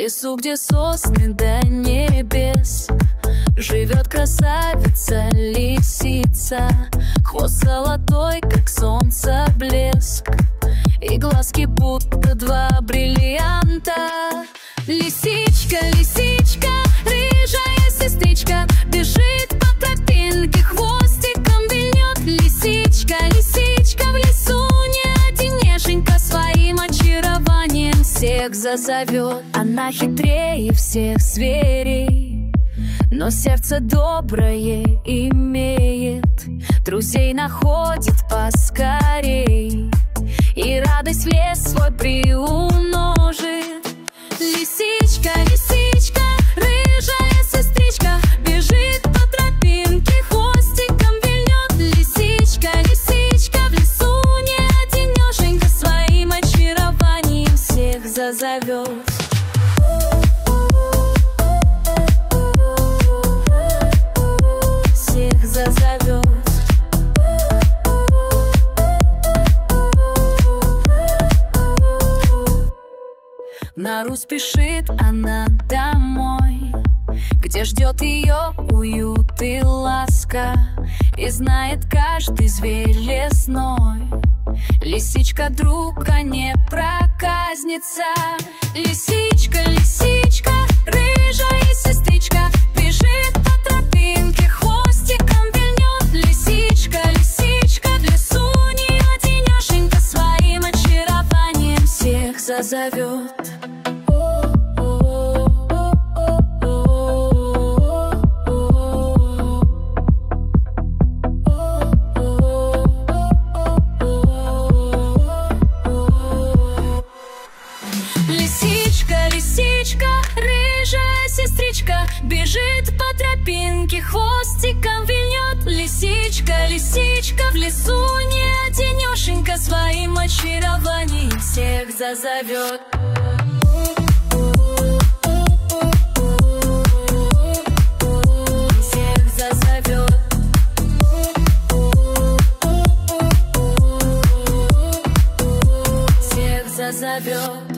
лесу, где сосны до небес, живет красавица лисица. Хвост золотой, как солнце блеск, и глазки будто два бриллианта. Лисичка, лисичка, рыжая сестричка, бежит по тропинке, хвостиком вильнет. Лисичка, лисичка, в лесу не одинешенька, своим очарованием всех зазовет. Она хитрее всех зверей, но сердце доброе имеет, друзей находит поскорей и радость в лес свой приумножит. Лисичка, лисичка, рыжая сестричка, бежит по тропинке, хвостиком вильнет. Лисичка, лисичка, в лесу не одинешенька, своим очарованием всех зазовет. На Русь спешит она домой, где ждет ее уют и ласка, и знает каждый зверь лесной. Лисичка, друг, а не проказница. Лисичка, лисичка, рыжая сестричка, бежит по тропинке, хвостиком вильнет. Лисичка, лисичка, в лесу не одинешенька, своим очарованием всех зазовет. Лисичка, лисичка, рыжая сестричка, бежит по тропинке, хвостиком вильнет. Лисичка, лисичка, в лесу не одинешенька, своим очарованием всех зазовет. Всех зазовет. Всех зазовет.